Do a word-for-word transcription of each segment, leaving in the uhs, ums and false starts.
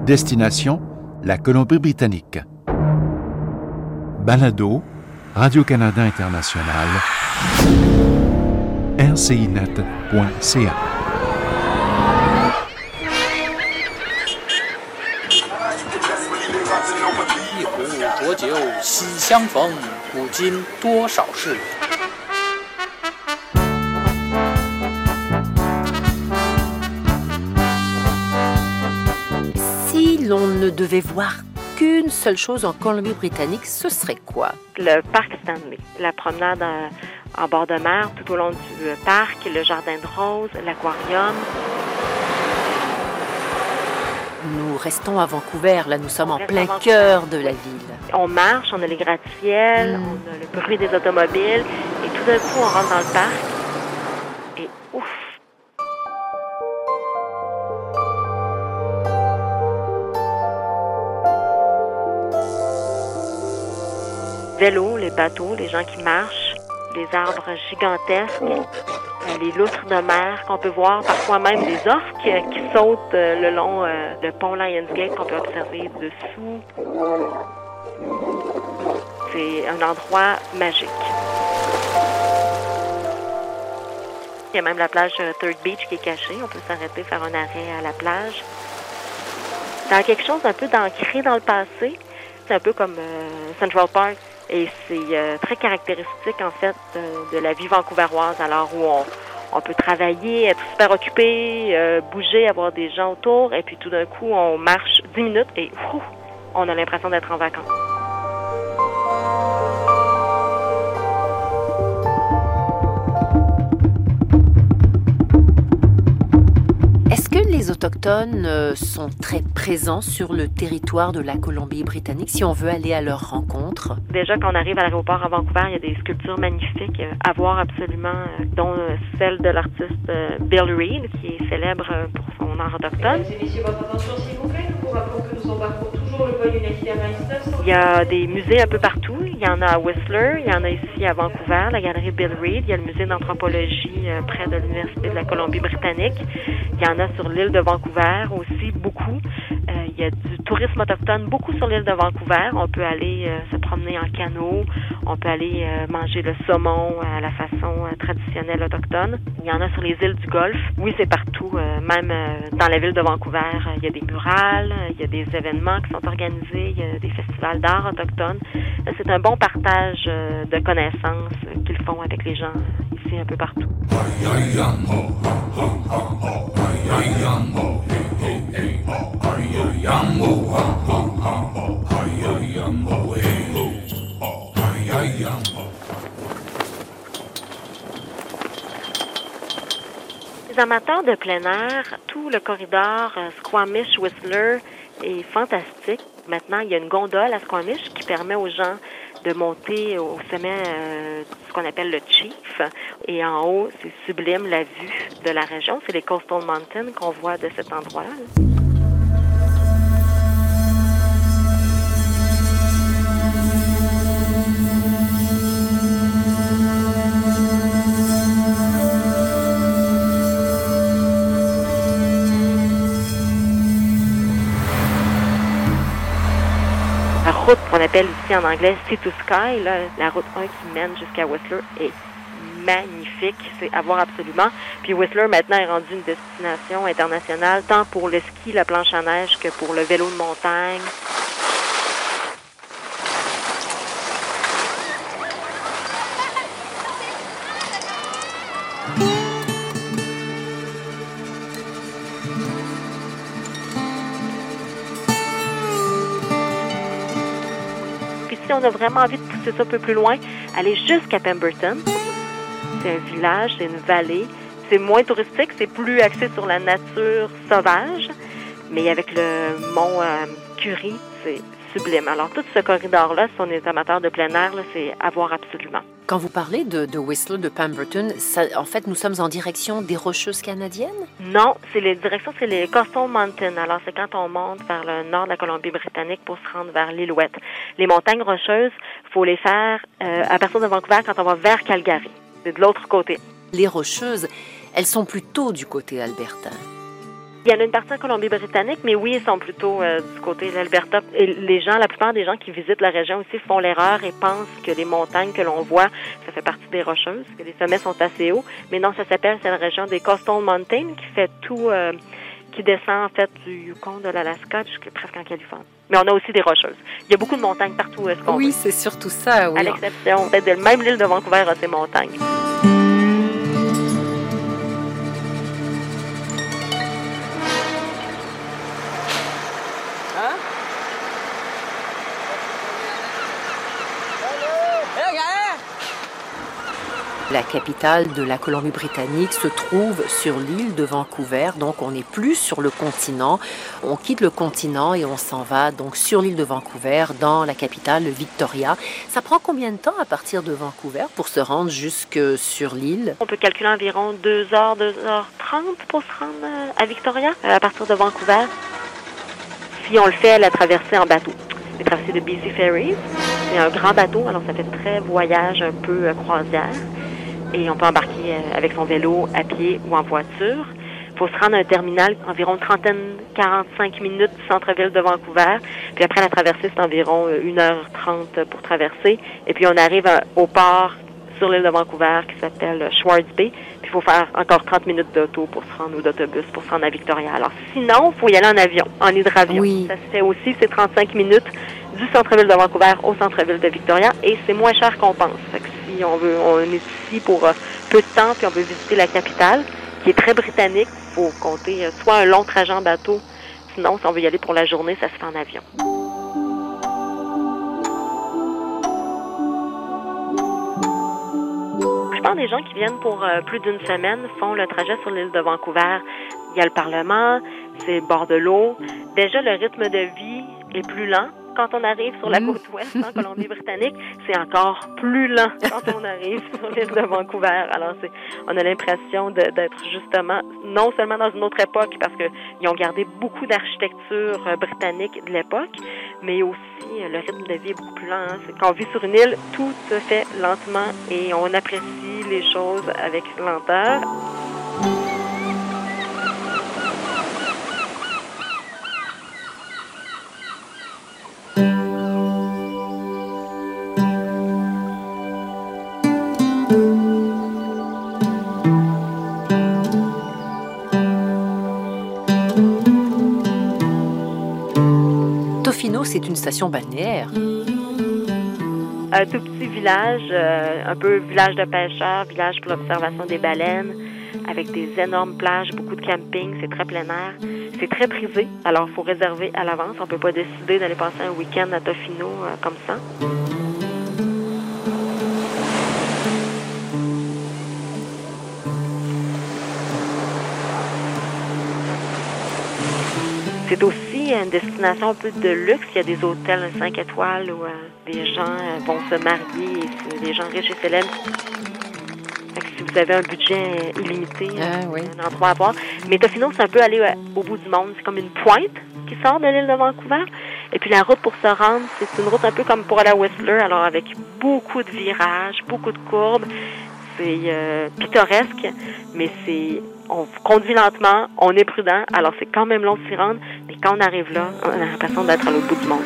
Destination, la Colombie-Britannique. Balado, Radio-Canada International, r c i net point c a. 一壶浊酒喜相逢，古今多少事。 Si l'on ne devait voir qu'une seule chose en Colombie-Britannique, ce serait quoi? Le parc Stanley, la promenade en, en bord de mer tout au long du parc, le jardin de roses, l'aquarium. Nous restons à Vancouver, là nous sommes on en plein cœur de la ville. On marche, on a les gratte-ciels, mm. on a le bruit des automobiles et tout d'un coup on rentre dans le parc et ouf! Vélos, les bateaux, les gens qui marchent, les arbres gigantesques, euh, les loutres de mer qu'on peut voir, parfois même des orques euh, qui sautent euh, le long euh, le pont Lionsgate qu'on peut observer dessous. C'est un endroit magique. Il y a même la plage euh, Third Beach qui est cachée. On peut s'arrêter, faire un arrêt à la plage. C'est quelque chose d'un peu d'ancré dans le passé. C'est un peu comme euh, Central Park. Et c'est euh, très caractéristique, en fait, de, de la vie vancouveroise, alors où on, on peut travailler, être super occupé, euh, bouger, avoir des gens autour, et puis tout d'un coup, on marche dix minutes et ouf, on a l'impression d'être en vacances. Est-ce que les Autochtones euh, sont très présents sur le territoire de la Colombie-Britannique si on veut aller à leur rencontre? Déjà, quand on arrive à l'aéroport à Vancouver, il y a des sculptures magnifiques euh, à voir absolument, euh, dont euh, celle de l'artiste euh, Bill Reid, qui est célèbre euh, pour son art autochtone. Mesdames et messieurs, votre attention s'il vous plaît, nous vous rappelons que nous embarquons toujours le vol United Airlines. Il y a des musées un peu partout. Il y en a à Whistler, il y en a ici à Vancouver, la galerie Bill Reid. Il y a le musée d'anthropologie euh, près de l'Université de la Colombie-Britannique. Il y en a sur l'île de Vancouver aussi, beaucoup. Euh, il y a du tourisme autochtone, beaucoup sur l'île de Vancouver. On peut aller euh, se promener en canot, on peut aller euh, manger le saumon à la façon euh, traditionnelle autochtone. Il y en a sur les îles du Golfe. Oui, c'est partout. Euh, même euh, dans la ville de Vancouver, euh, il y a des murales, euh, il y a des événements qui sont organisés, il y a des festivals d'art autochtone. Euh, c'est un bon partage euh, de connaissances euh, qu'ils font avec les gens euh, ici un peu partout. Les amateurs de plein air, tout le corridor euh, Squamish-Whistler est fantastique. Maintenant, il y a une gondole à Squamish qui permet aux gens de monter au sommet euh, ce qu'on appelle le Chief. Et en haut, c'est sublime la vue de la région. C'est les Coastal Mountains qu'on voit de cet endroit-là. La route qu'on appelle ici en anglais Sea to Sky, là, la route un qui mène jusqu'à Whistler est magnifique, c'est à voir absolument. Puis Whistler maintenant est rendu une destination internationale, tant pour le ski, la planche à neige que pour le vélo de montagne. Si on a vraiment envie de pousser ça un peu plus loin, aller jusqu'à Pemberton. C'est un village, c'est une vallée. C'est moins touristique, c'est plus axé sur la nature sauvage. Mais avec le mont euh, Curie, c'est sublime. Alors, tout ce corridor-là, si on est amateur de plein air, là, c'est à voir absolument. Quand vous parlez de, de Whistler, de Pemberton, ça, en fait, nous sommes en direction des Rocheuses canadiennes? Non, c'est les directions, c'est les Coastal Mountains. Alors, c'est quand on monte vers le nord de la Colombie-Britannique pour se rendre vers l'Ilouette. Les montagnes Rocheuses, il faut les faire euh, à partir de Vancouver quand on va vers Calgary. C'est de l'autre côté. Les Rocheuses, elles sont plutôt du côté albertain. Il Il y en a une partie en Colombie-Britannique, mais oui, ils sont plutôt euh, du côté de l'Alberta. Et les gens, la plupart des gens qui visitent la région aussi font l'erreur et pensent que les montagnes que l'on voit, ça fait partie des Rocheuses, que les sommets sont assez hauts. Mais non, ça s'appelle, c'est la région des Coastal Mountains qui fait tout, euh, qui descend en fait du Yukon, de l'Alaska jusqu'à presque en Californie. Mais on a aussi des Rocheuses. Il y a beaucoup de montagnes partout où est-ce qu'on Oui, veut. c'est surtout ça, oui. À l'exception, peut-être de même l'île de Vancouver a ses montagnes. La capitale de la Colombie-Britannique se trouve sur l'île de Vancouver, donc on n'est plus sur le continent. On quitte le continent et on s'en va donc sur l'île de Vancouver, dans la capitale, Victoria. Ça prend combien de temps à partir de Vancouver pour se rendre jusque sur l'île? On peut calculer environ deux heures, deux heures trente pour se rendre à Victoria, à partir de Vancouver. Si on le fait à la traversée en bateau, la traversée de B C Ferries, c'est un grand bateau, alors ça fait très voyage, un peu euh, croisière. Et on peut embarquer avec son vélo, à pied ou en voiture. Il faut se rendre à un terminal environ une trentaine, quarante-cinq minutes du centre-ville de Vancouver. Puis après la traversée, c'est environ une heure trente pour traverser. Et puis on arrive au port sur l'île de Vancouver qui s'appelle Swartz Bay. Puis il faut faire encore trente minutes d'auto pour se rendre, ou d'autobus pour se rendre à Victoria. Alors sinon, il faut y aller en avion, en hydravion. Oui. Ça se fait aussi, c'est trente-cinq minutes du centre-ville de Vancouver au centre-ville de Victoria, et c'est moins cher qu'on pense. Fait que si on veut, on est ici pour euh, peu de temps, puis on veut visiter la capitale, qui est très britannique, il faut compter euh, soit un long trajet en bateau, sinon, si on veut y aller pour la journée, ça se fait en avion. Je pense que les gens qui viennent pour euh, plus d'une semaine font le trajet sur l'île de Vancouver. Il y a le Parlement, c'est le bord de l'eau. Déjà, le rythme de vie est plus lent. Quand on arrive sur la côte ouest, en Colombie-Britannique, c'est encore plus lent quand on arrive sur l'île de Vancouver. Alors, c'est, on a l'impression de, d'être justement, non seulement dans une autre époque, parce qu'ils ont gardé beaucoup d'architecture euh, britannique de l'époque, mais aussi euh, le rythme de vie est beaucoup plus lent. Hein. C'est, quand on vit sur une île, tout se fait lentement et on apprécie les choses avec lenteur. Tofino, c'est une station balnéaire. Un tout petit village, euh, un peu village de pêcheurs, village pour l'observation des baleines, avec des énormes plages, beaucoup de camping, c'est très plein air. C'est très prisé, alors il faut réserver à l'avance. On ne peut pas décider d'aller passer un week-end à Tofino euh, comme ça. C'est aussi une destination un peu de luxe. Il y a des hôtels cinq étoiles où euh, des gens euh, vont se marier, et c'est des gens riches et célèbres. Fait que si vous avez un budget illimité, Ah, oui. un endroit à voir. Mais Tofino, c'est un peu aller euh, au bout du monde. C'est comme une pointe qui sort de l'île de Vancouver. Et puis la route pour se rendre, c'est une route un peu comme pour aller à Whistler, alors avec beaucoup de virages, beaucoup de courbes. C'est euh, pittoresque, mais c'est... On conduit lentement, on est prudent, alors c'est quand même long de s'y rendre, mais quand on arrive là, on a l'impression d'être à l'autre bout du monde.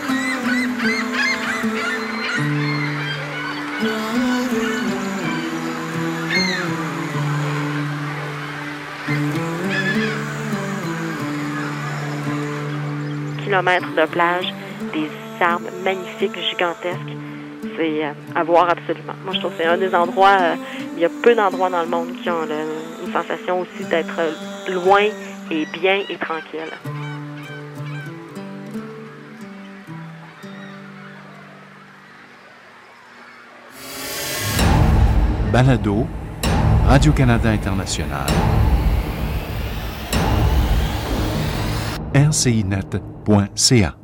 Kilomètres de plage, des arbres magnifiques, gigantesques. C'est à voir absolument. Moi, je trouve que c'est un des endroits, euh, il y a peu d'endroits dans le monde qui ont le, une sensation aussi d'être loin et bien et tranquille. Balado, Radio-Canada International, R C I net point C A.